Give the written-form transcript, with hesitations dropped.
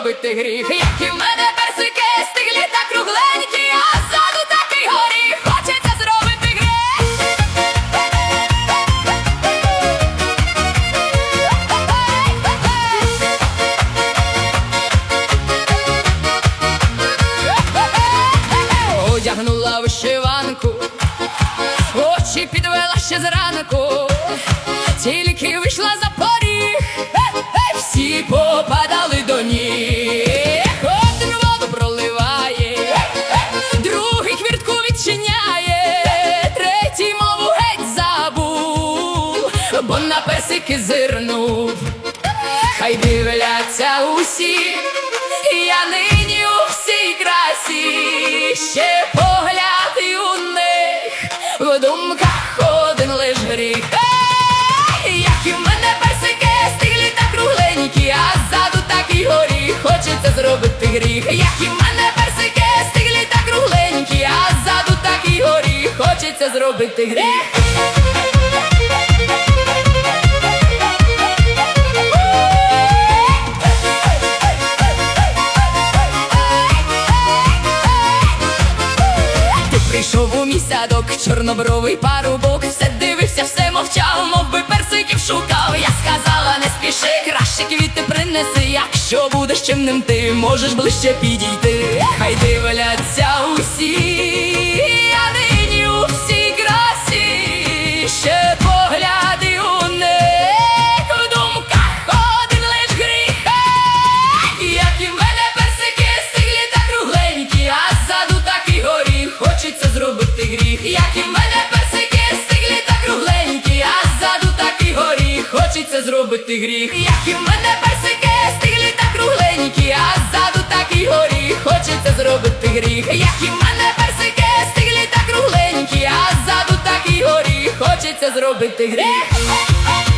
зробити гріх. Як і в мене персики стиглі та кругленькі, а ззаду такий горіх, хочеться зробити гріх. Одягнула вишиванку, очі підвела ще зранку, тільки вийшла за поріг, всі попадали до ніг. Один воду проливає, другий хвіртку відчиняє, третій мову геть забув, бо на персики зирнув. Хай дивляться усі, я нині у всій красі, ще погляд і у них в думках один лиш гріх. Як і в мене персики стиглі та кругленькі, а ззаду такий горіх, хочеться зробити гріх. Як і в мене персики стиглі та кругленькі, а ззаду такий горіх, хочеться зробити гріх. Прийшов у мій садок чорнобровий парубок, все дивився, все мовчав, мов би персиків шукав. Я сказала, не спіши, краще квіти принеси, якщо будеш чимним ти, можеш ближче підійти. Хай дивляться усі, я нині у всій красі, ще погляди у них в думках один лиш гріх. Як і в мене персики стиглі та кругленькі, а ззаду такий горіх, хочеться зробити гріх. Як і в мене персики стиглі та кругленькі, а ззаду такий горіх, хочеться зробити гріх. Як і в мене персики стиглі та кругленькі, а ззаду такий горіх, хочеться зробити гріх. Як і в мене персики стиглі та кругленькі, а ззаду такий горіх, хочеться зробити гріх.